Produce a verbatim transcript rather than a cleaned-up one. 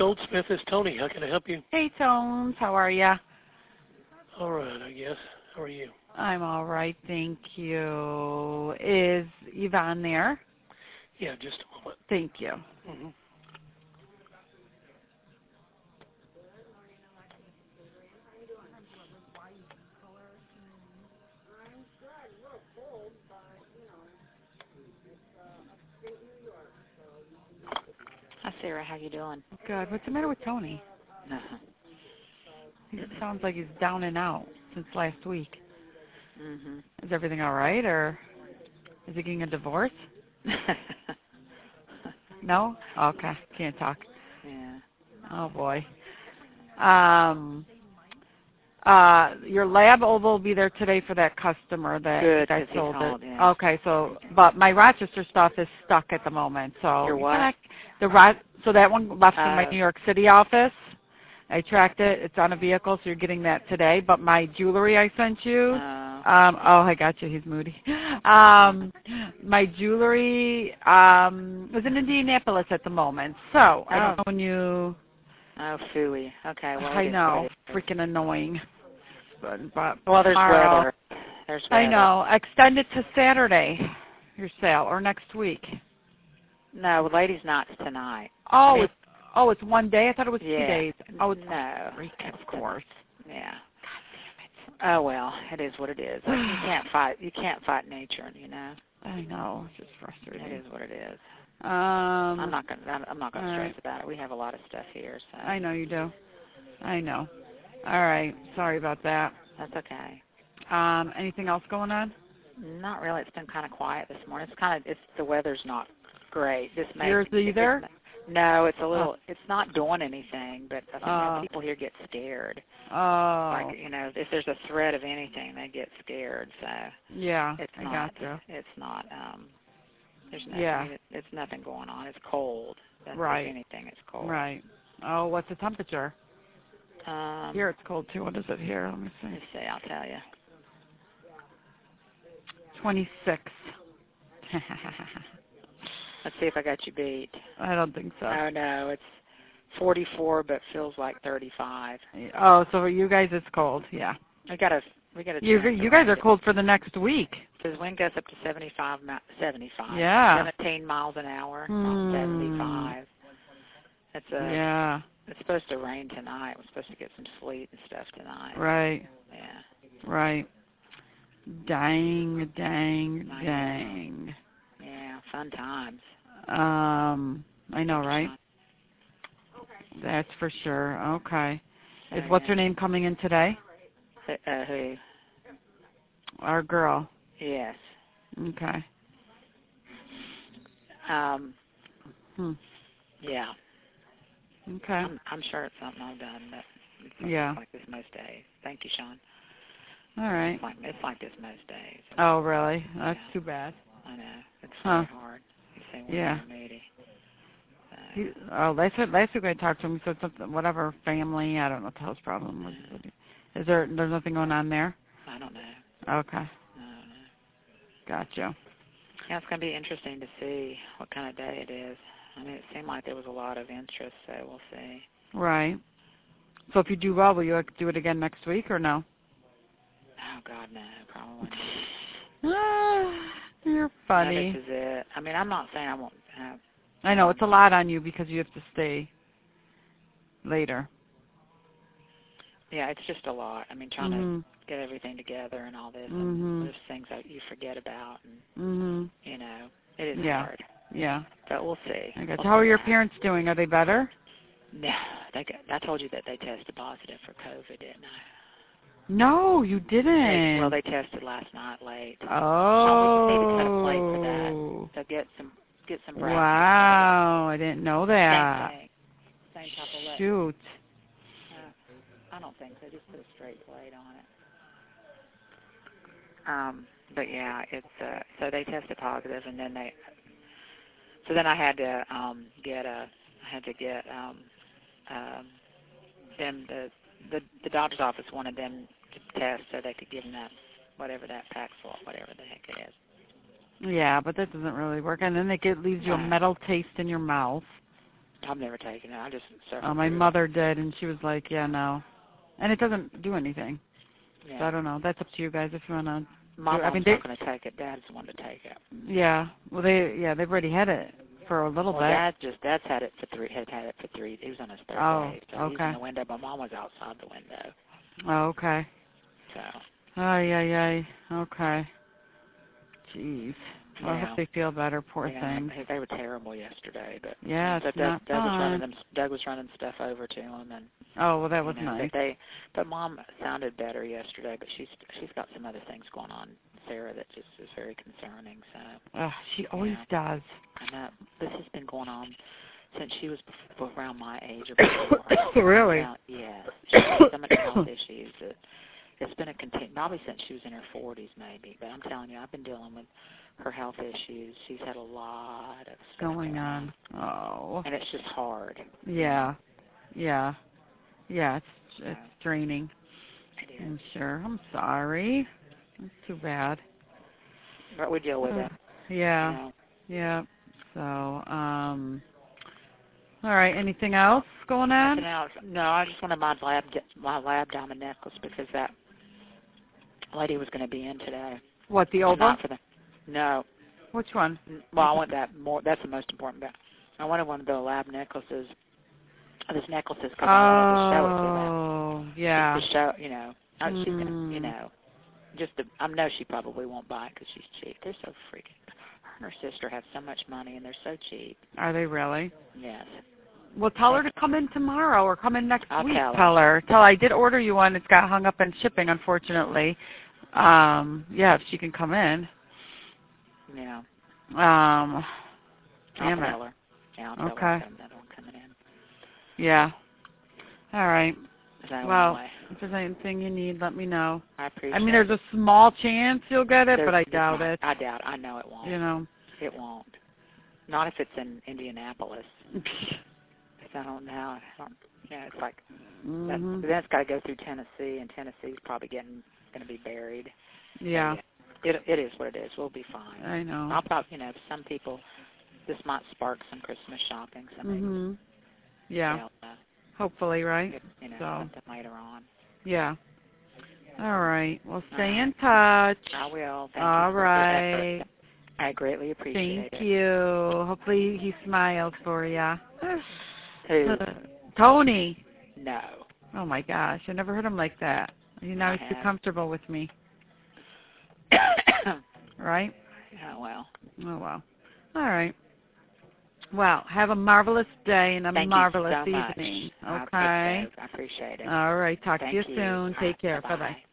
Goldsmith. It's Tony. How can I help you? Hey, Tones. How are ya? All right, I guess. How are you? I'm all right, thank you. Is Yvonne there? Yeah, just a moment. Thank you. Mm-hmm. Hi, Sarah. How you doing? Good. What's the matter with Tony? He sounds like he's down and out since last week. Mhm. Is everything all right, or is he getting a divorce? No? Okay. Can't talk. Yeah. Oh, boy. Um, uh, your lab oval will be there today for that customer that Good, I 'cause he sold called, it. yeah. Okay, so, but my Rochester stuff is stuck at the moment. So Your what? The Ro- so that one left from my Uh, New York City office. I tracked it. It's on a vehicle, so you're getting that today. But my jewelry I sent you. uh, Um, oh, I got you. He's moody. Um, my jewelry um, is in Indianapolis at the moment. So I don't Oh. know when you. oh, phooey. Okay, well, I it is know, what it is. freaking annoying. But, but Well, there's tomorrow, weather. There's weather. I know. Extend it to Saturday, your sale, or next week. No, ladies' night's tonight. Oh, I mean, it's oh, it's one day. I thought it was yeah. two days. Oh, it's no. freak, of course. Yeah. Oh well, it is what it is. Like, you can't fight. You can't fight nature, you know. I know. It's just frustrating. It is what it is. Um, I'm not gonna. I'm not gonna stress right. about it. We have a lot of stuff here, so I know you do. I know. All right. Sorry about that. that's okay. Um, anything else going on? Not really. It's been kind of quiet this morning. It's kind of. It's the weather's not great. This may. Yours either? No, it's a little. Oh. It's not doing anything, but I think Oh. people here get scared. Oh. Like, you know, if there's a threat of anything, they get scared. So Yeah. it's I not. got you. It's not. Um, there's nothing. Yeah. It's nothing going on. It's cold. That's, Right. If anything, it's cold. Right. Oh, what's the temperature? Um, Here it's cold too. What is it here? Let me see. Let's see. I'll tell you. twenty-six. Let's see if I got you beat. I don't think so. Oh no, it's forty-four, but feels like thirty-five. Oh, so for you guys it's cold. Yeah. We got a. We got a. You you guys are cold for the next week. Because wind goes up to seventy-five, mi- seventy-five. Yeah. seventeen miles an hour, Hmm. not seventy-five. It's a. Yeah. It's supposed to rain tonight. We're supposed to get some sleet and stuff tonight. Right. Yeah. Right. Dang, dang, I dang. Yeah, fun times. Um, I know, right? That's for sure. Okay. So, Is what's yeah. her name coming in today? Uh, who? Our girl. Yes. Okay. Um. Hmm. Yeah. Okay. I'm, I'm sure it's something I've done, but it's like, Yeah. it's like this most days. Thank you, Sean. All right. It's like, it's like this most days. Oh, really? That's Yeah. too bad. I know. It's Huh. very hard. You say we're Yeah. moody. So, He, oh, last week, last week I talked to him. He said something, whatever, family. I don't know what the hell's problem was. Is there? There's nothing going on there? I don't know. Okay. I don't know. Gotcha. Yeah, it's going to be interesting to see what kind of day it is. I mean, it seemed like there was a lot of interest, so we'll see. Right. So if you do well, will you do it again next week or no? Oh, God, no, probably not. Ah, you're funny. No, this is it. I mean, I'm not saying I won't have. I know, it's a lot on you because you have to stay later. Yeah, it's just a lot. I mean, trying Mm-hmm. to get everything together and all this, Mm-hmm. and there's things that you forget about, and, Mm-hmm. you know, it is Yeah. hard. Yeah. But we'll see. I got We'll you. How are see your that. parents doing? Are they better? No, they got, I told you that they tested positive for COVID, didn't I? No, you didn't. They, well, they tested last night late. Oh. We just need to cut a plate for that. So get some, get some breakfast. Wow, I didn't know that. Same thing. Same type of lettuce. Shoot. Uh, I don't think so. Just put a straight plate on it. Um, but yeah, it's uh, so they tested positive, and then they. So then I had to um, get a. I had to get um, um, them the the the doctor's office wanted them to test so they could give them that whatever that Paxil, whatever the heck it is. Yeah, but that doesn't really work. And then it get, leaves you a Right. metal taste in your mouth. I've never taken it. I just suffer. Oh, my through mother did, and she was like, yeah, no. And it doesn't do anything. it. Yeah. So I don't know. That's up to you guys if you want to. My I mom's mean, they, not going to take it. Dad's the one to take it. Yeah. Well, they yeah they've already had it for a little well, bit. Dad just Dad's had it for three. Had had it for three. He was on his third Oh, day, so okay. he's in the window. But Mom was outside the window. Oh, okay. So. Ay, ay, ay. Okay. Jeez. Well, I Yeah. hope they feel better. Poor yeah, things. They were terrible yesterday, but Yeah, but it's Doug, not Doug was running fun. them. Doug was running stuff over to him, and Oh, well, that was you know, nice. But they, but Mom sounded better yesterday, but she's she's got some other things going on, Sarah, that just is very concerning. So. Ugh, she always yeah. does. I know this has been going on since she was before, around my age or before. Really? Now, yes, she has so much health issues that it's been a continu probably since she was in her forties, maybe. But I'm telling you, I've been dealing with her health issues. She's had a lot of stuff Going on. Oh. and it's just hard. Yeah. Yeah. Yeah. It's it's So, draining. it is. I'm sure. I'm sorry. It's too bad. But we deal with it. Yeah. You know? Yeah. So, um, all right. Anything else going on? Nothing else. No, I just wanted my lab my lab diamond necklace because that lady was going to be in today. What, the old one? Not for the, no. Which one? Well, I want that more. That's the most important bit. I wanted one of the lab necklaces. This necklaces because I wanted to show it to them. Oh, yeah. Just to show, you know, uh, she's gonna, you Mm. know, just to, I know she probably won't buy it because she's cheap. They're so freaking. Her and her sister have so much money and they're so cheap. Are they really? Yes. Well, tell her to come in tomorrow or come in next I'll week. tell her. Tell her. Tell her I did order you one. It's got hung up in shipping, unfortunately. Um, yeah, if she can come in. Yeah. Um, I'll damn it. tell her. Yeah, I'll tell Okay. her another one coming in. Yeah. All right. So Well, anyway, if there's anything you need, let me know. I appreciate I mean, there's a small chance you'll get it, There's- but I it's doubt not- it. I doubt. I know it won't. You know. It won't. Not if it's in Indianapolis. Because I don't know. I don't, yeah, it's like Mm-hmm. that, that's got to go through Tennessee, and Tennessee's probably getting going to be buried. Yeah. So, yeah, it it is what it is. We'll be fine. I know. I'll probably, you know, some people, this might spark some Christmas shopping. So maybe Mhm. Yeah. they'll, uh, Hopefully, right? get, you know, So. something later on. Yeah. All right. Well, stay All right. in touch. I will. Thank All you for your right. effort. I greatly appreciate Thank it. you. Hopefully he smiles for you. Who? Tony. No. Oh my gosh, I never heard him like that. You know I he's too have. comfortable with me, right? Oh, well. Oh well. All right. Well, have a marvelous day and a Thank marvelous you so much. evening. I Okay. appreciate it. I appreciate it. All right. Talk Thank to you you. soon. All Take right, care. bye-bye. Bye bye.